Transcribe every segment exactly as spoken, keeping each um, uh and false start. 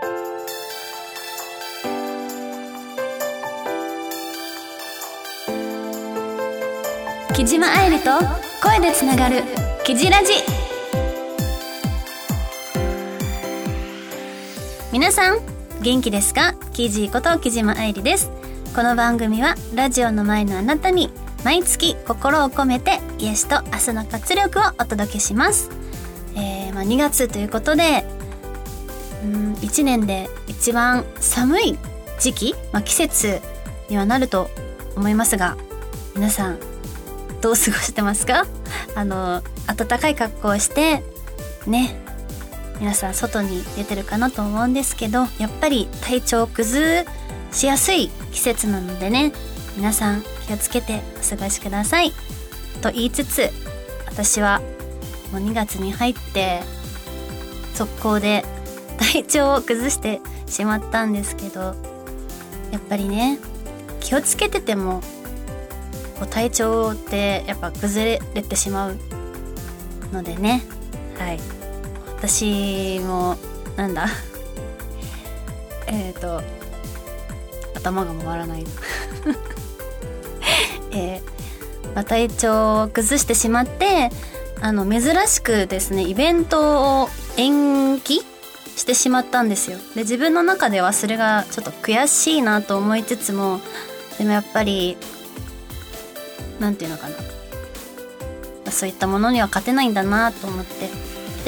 木島愛理と声でつながるキジラジ。皆さん元気ですか？キジこと木島愛理です。この番組はラジオの前のあなたに毎月心を込めて癒しと明日の活力をお届けします。えーまあ、にがつということで、うんいちねんで一番寒い時期、まあ、季節にはなると思いますが、皆さんどう過ごしてますか？あの暖かい格好をしてね、皆さん外に出てるかなと思うんですけど、やっぱり体調を崩しやすい季節なのでね、皆さん気をつけてお過ごしくださいと言いつつ、私はもうにがつに入って速攻で体調を崩してしまったんですけど、やっぱりね気をつけててもこう体調ってやっぱ崩れてしまうのでね、はい、私もなんだえっと頭が回らないえーまあ、体調を崩してしまって、あの珍しくですねイベントを延期してしまったんですよ。で自分の中ではそれがちょっと悔しいなと思いつつも、でもやっぱりなんていうのかな、そういったものには勝てないんだなと思って、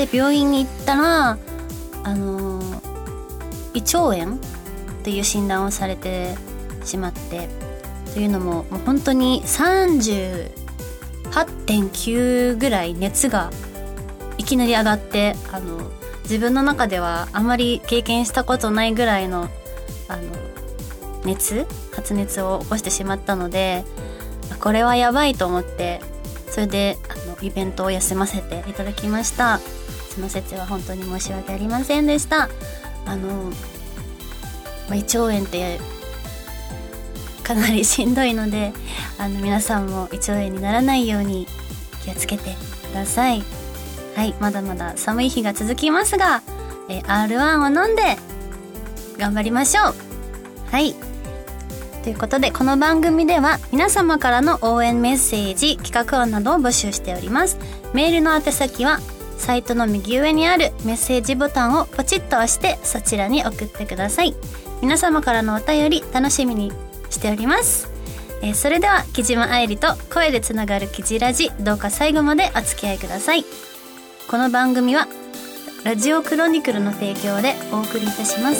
で病院に行ったらあのー、胃腸炎っていう診断をされてしまって、というのももう本当に さんじゅうはちてんきゅう ぐらい熱がいきなり上がって、あの自分の中ではあまり経験したことないぐらいのあの熱発熱を起こしてしまったので、これはやばいと思って、それであのイベントを休ませていただきました。その説は本当に申し訳ありませんでした。あの、まあ、胃腸炎ってかなりしんどいので、あの皆さんも胃腸炎にならないように気をつけてください。はい、まだまだ寒い日が続きますが、え アールワン を飲んで頑張りましょう。はい、ということでこの番組では皆様からの応援メッセージ、企画案などを募集しております。メールの宛先はサイトの右上にあるメッセージボタンをポチッと押してそちらに送ってください。皆様からのお便り楽しみにしております。えー、それでは木島愛理と声でつながるキジラジ、どうか最後までお付き合いください。この番組はラジオクロニクルの提供でお送りいたします。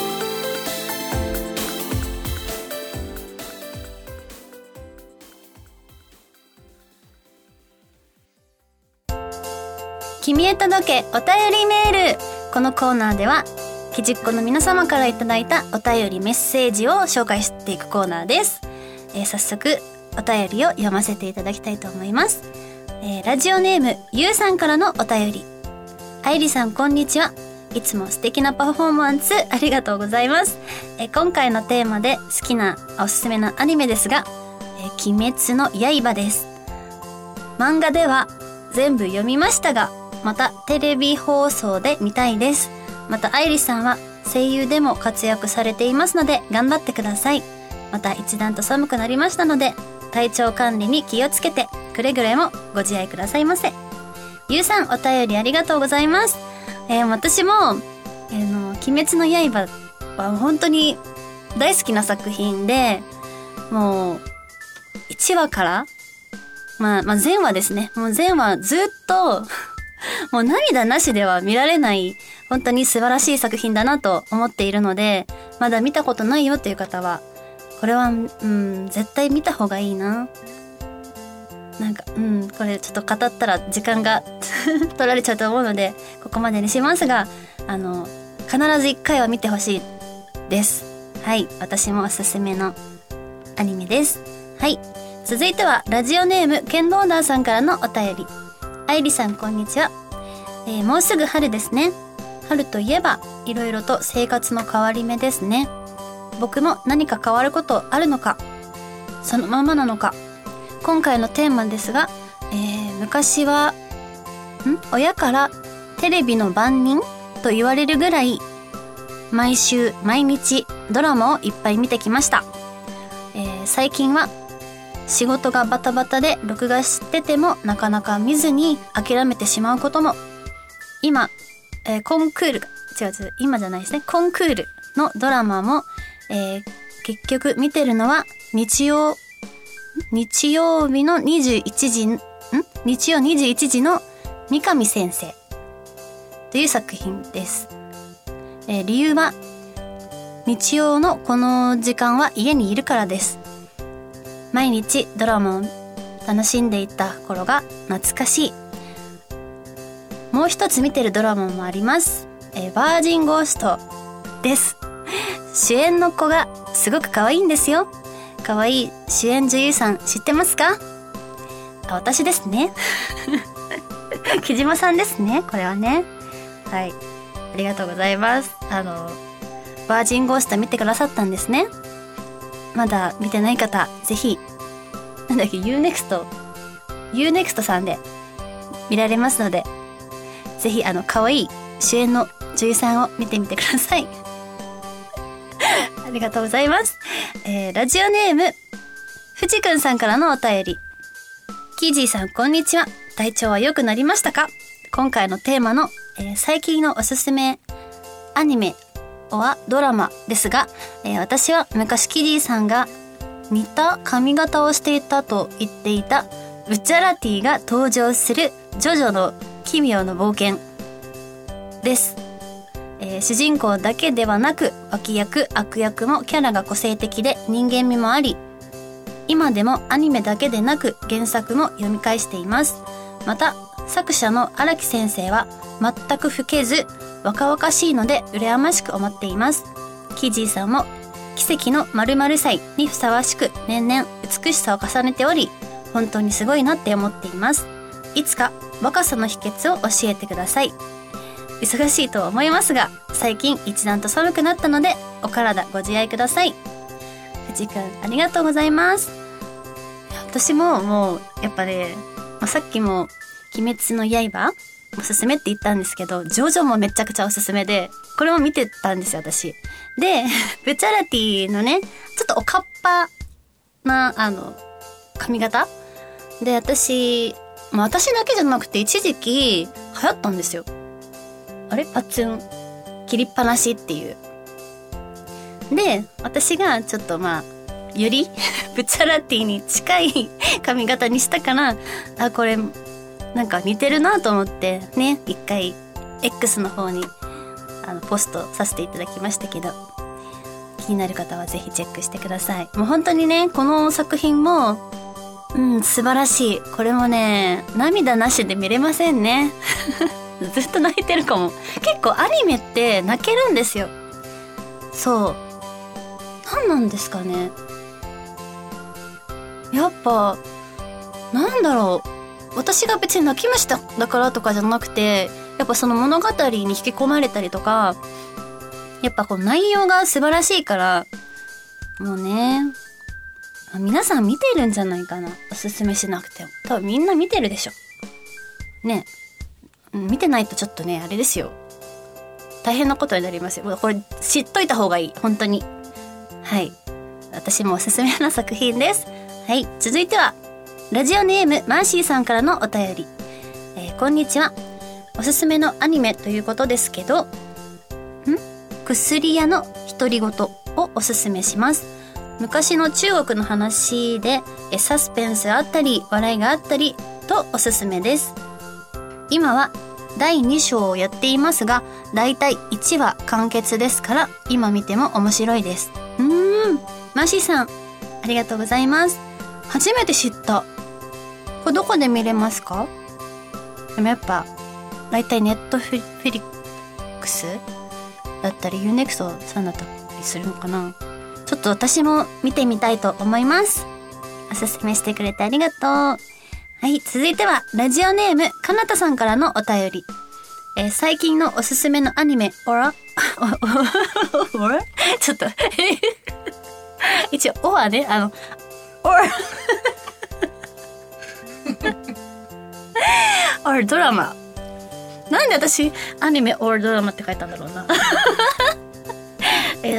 君へ届けお便りメール。このコーナーではキジっ子の皆様からいただいたお便りメッセージを紹介していくコーナーです。えー、早速お便りを読ませていただきたいと思います。えー、ラジオネームゆうさんからのお便り。愛理さんこんにちは。いつも素敵なパフォーマンスありがとうございます。えー、今回のテーマで好きなおすすめのアニメですが、えー、鬼滅の刃です。漫画では全部読みましたが、またテレビ放送で見たいです。また愛理さんは声優でも活躍されていますので頑張ってください。また一段と寒くなりましたので体調管理に気をつけてくれぐれもご自愛くださいませ。ゆうさんお便りありがとうございます。えー、私も、えー、の鬼滅の刃は本当に大好きな作品で、もういちわからまあ、まあ前話ですね、もう前話ずっともう涙なしでは見られない本当に素晴らしい作品だなと思っているので、まだ見たことないよっていう方はこれはうん絶対見た方がいいな。なんかうんこれちょっと語ったら時間が取られちゃうと思うのでここまでにしますが、あの必ず一回は見てほしいです。はい、私もおすすめのアニメです。はい、続いてはラジオネームケンドーダーさんからのお便り。愛理さんこんにちは。えー、もうすぐ春ですね。春といえばいろいろと生活の変わり目ですね。僕も何か変わることあるのか、そのままなのか。今回のテーマですが、えー、昔はん親からテレビの番人と言われるぐらい毎週毎日ドラマをいっぱい見てきました。えー、最近は仕事がバタバタで録画しててもなかなか見ずに諦めてしまうことも。今、えー、コンクールが違う違う今じゃないですねコンクールのドラマも、えー、結局見てるのは日曜日曜日のにじゅういちじん日曜にじゅういちじの三上先生という作品です。えー、理由は日曜のこの時間は家にいるからです。毎日ドラマを楽しんでいた頃が懐かしい。もう一つ見てるドラマもあります。えー、バージンゴーストです。主演の子がすごく可愛いんですよ。可愛い主演女優さん知ってますか？あ、私ですね。木島さんですね、これはね。はい、ありがとうございます。あのバージンゴースト見てくださったんですね。まだ見てない方ぜひなんだっけ ユーネクスト ユーネクスト さんで見られますので、ぜひあの可愛い主演の女優さんを見てみてください。ありがとうございます。えー、ラジオネームふちくんさんからのお便り。キージーさんこんにちは。体調は良くなりましたか？今回のテーマの、えー、最近のおすすめアニメはドラマですが、えー、私は昔キディさんが似た髪型をしていたと言っていたウチャラティが登場するジョジョの奇妙な冒険です。えー、主人公だけではなく脇役悪役もキャラが個性的で人間味もあり、今でもアニメだけでなく原作も読み返しています。また作者の荒木先生は全く老けず若々しいので羨ましく思っています。キジーさんも奇跡の〇〇歳にふさわしく年々美しさを重ねており、本当にすごいなって思っています。いつか若さの秘訣を教えてください。忙しいとは思いますが最近一段と寒くなったのでお体ご自愛ください。藤くんありがとうございます。私ももうやっぱね、まあ、さっきも鬼滅の刃おすすめって言ったんですけど、ジョジョもめちゃくちゃおすすめで、これも見てたんですよ私で。ブチャラティのねちょっとおかっぱなあの髪型で、私、まあ、私だけじゃなくて一時期流行ったんですよ。あれパツン切りっぱなしっていう。で私がちょっとまあよりブチャラティに近い髪型にしたから、あこれなんか似てるなと思ってね、一回 X の方にあのポストさせていただきましたけど、気になる方はぜひチェックしてください。もう本当にねこの作品もうん素晴らしい。これもね涙なしで見れませんね。ずっと泣いてるかも。結構アニメって泣けるんですよ。そう何なんですかね、やっぱなんだろう、私が別に泣きましただからとかじゃなくて、やっぱその物語に引き込まれたりとか、やっぱこう内容が素晴らしいから、もうね皆さん見てるんじゃないかな。おすすめしなくても多分みんな見てるでしょね。見てないとちょっとねあれですよ、大変なことになりますよ。これ知っといた方がいい本当に。はい、私もおすすめな作品です。はい、続いてはラジオネームマーシーさんからのお便り。えー、こんにちは。おすすめのアニメということですけど、ん薬屋の独り言をおすすめします。昔の中国の話でサスペンスあったり笑いがあったりとおすすめです。今はだいに章をやっていますが、だいたいいちわ完結ですから今見ても面白いです。うーん、マーシーさんありがとうございます。初めて知った。これどこで見れますか？でもやっぱだいたいネットフリックスだったり ユーネクスト さんだったりするのかな。ちょっと私も見てみたいと思います。おすすめしてくれてありがとう。はい、続いてはラジオネームかなたさんからのお便り。えー、最近のおすすめのアニメオラオラちょっと一応オはねあのオラオラドラマ、なんで私アニメオラドラマって書いたんだろうな。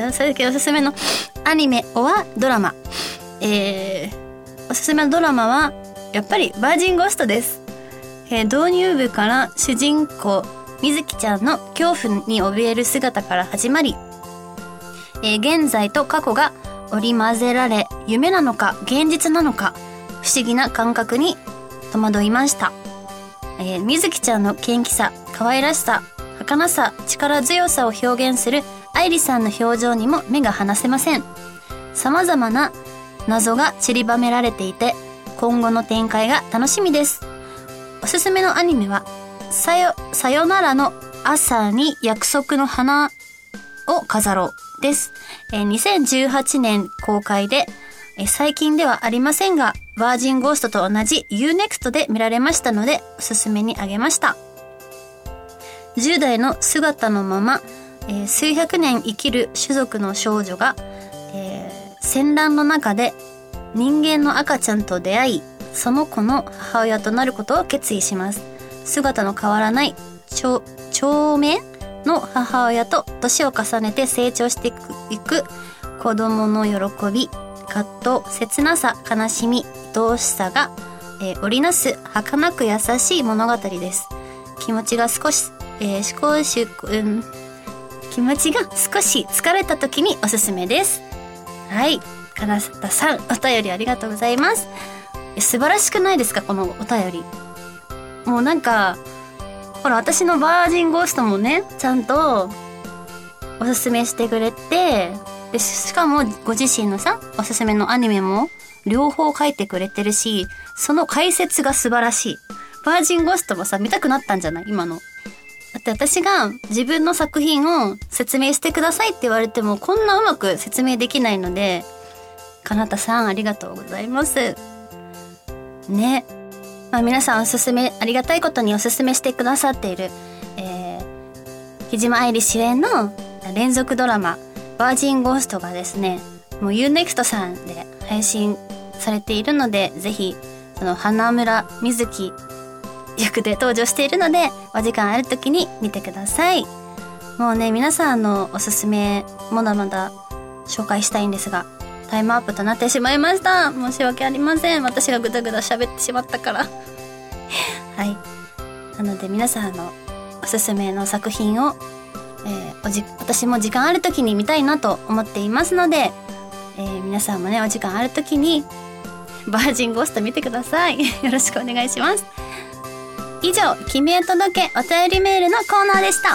ー、それだけおすすめのアニメはドラマ、えー、おすすめのドラマはやっぱりバージンゴーストです。えー、導入部から主人公みずきちゃんの恐怖に怯える姿から始まり、えー、現在と過去が織り交ぜられ、夢なのか現実なのか不思議な感覚に戸惑いました。えー、みずきちゃんの元気さ、可愛らしさ、儚さ、力強さを表現する愛理さんの表情にも目が離せません。様々な謎が散りばめられていて、今後の展開が楽しみです。おすすめのアニメはさよ、さよならの朝に約束の花を飾ろうです。えー、にせんじゅうはちねん公開で、えー、最近ではありませんが、バージンゴーストと同じ ユーネクスト で見られましたので、おすすめにあげました。じゅう代の姿のまま、えー、数百年生きる種族の少女が、えー、戦乱の中で人間の赤ちゃんと出会い、その子の母親となることを決意します。姿の変わらない長命の母親と年を重ねて成長していく、いく子供の喜び、葛藤、切なさ、悲しみ、愛おしさが、えー、織りなす儚く優しい物語です。気持ちが少し、えー、少し、うん、気持ちが少し疲れた時におすすめです。はい、金田さん、お便りありがとうございます。素晴らしくないですか、このお便り。もうなんかほら、私のバージンゴーストもね、ちゃんとおすすめしてくれて、でしかもご自身のさ、おすすめのアニメも両方書いてくれてるし、その解説が素晴らしい。バージンゴーストもさ、見たくなったんじゃない今の。だって私が自分の作品を説明してくださいって言われても、こんなうまく説明できないので、かなたさんありがとうございますね。まあ、皆さんおすすめ、ありがたいことにおすすめしてくださっている、えー、木島愛理主演の連続ドラマバージンゴーストがですね、もう ユーネクスト さんで配信されているので、ぜひその花村みずき役で登場しているので、お時間ある時に見てください。もうね、皆さんのおすすめまだまだ紹介したいんですが、タイムアップとなってしまいました。申し訳ありません。私がぐだぐだ喋ってしまったからはい、なので皆さんのおすすめの作品を、えー、おじ私も時間ある時に見たいなと思っていますので、えー、皆さんもね、お時間ある時にバージンゴースト見てくださいよろしくお願いします。以上、君へ届けお便りメールのコーナーでした。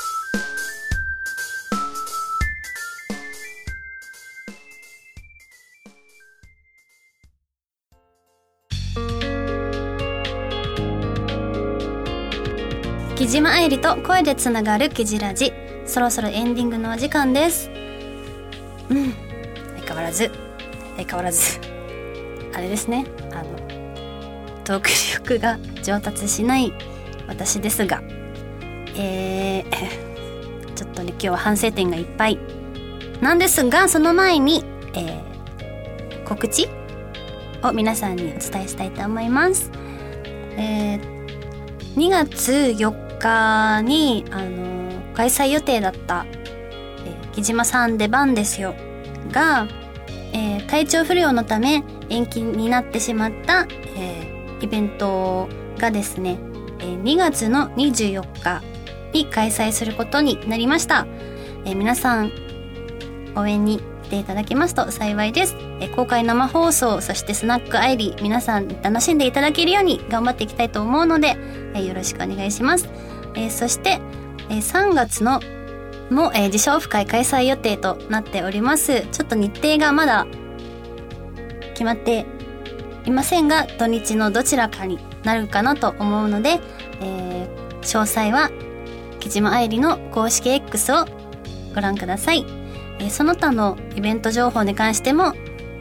木島愛理と声でつながるキジラジ、そろそろエンディングのお時間です。うん相変わらず相変わらずあれですね、あのトーク力が上達しない私ですが、えー、ちょっとね今日は反省点がいっぱいなんですが、その前に、えー、告知を皆さんにお伝えしたいと思います。えー、にがつよっかに、あのー、開催予定だった、えー、木島さん出番ですよが、えー、体調不良のため延期になってしまった、えー、イベントがですね、えー、にがつのにじゅうよっかに開催することになりました。えー、皆さん応援に来ていただけますと幸いです。えー、公開生放送、そしてスナックアイリー、皆さん楽しんでいただけるように頑張っていきたいと思うので、えー、よろしくお願いします。えー、そして、えー、さんがつのも、えー、自称オフ会開催予定となっております。ちょっと日程がまだ決まっていませんが、土日のどちらかになるかなと思うので、えー、詳細は木島愛理の公式 X をご覧ください。えー、その他のイベント情報に関しても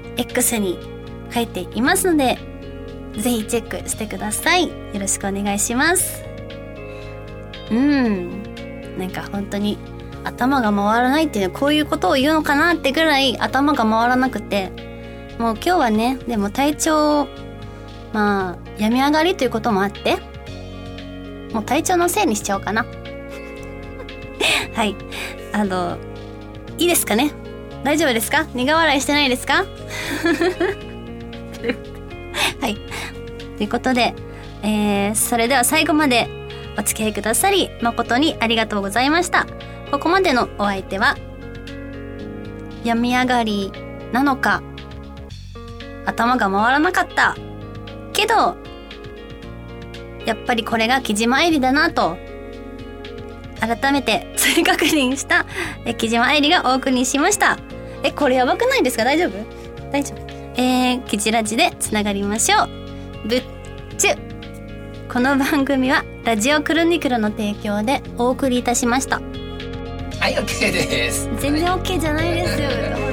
X に書いていますので、ぜひチェックしてください。よろしくお願いします。うん、なんか本当に頭が回らないっていうのはこういうことを言うのかなってぐらい頭が回らなくて、もう今日はね、でも体調まあ病み上がりということもあって、もう体調のせいにしちゃおうかなはい、あのいいですかね、大丈夫ですか、苦笑いしてないですかはい、ということで、えー、それでは最後までお付き合いくださり誠にありがとうございました。ここまでのお相手は病み上がりなのか、頭が回らなかったけどやっぱりこれが木島愛理だなと改めて再確認した木島愛理がお送りしました。え、これやばくないですか、大丈夫大丈夫。えー、キジラジでつながりましょう。ぶっちゅ。この番組はラジオクロニクルの提供でお送りいたしました。 はい、 OK です。 全然 OK じゃないですよ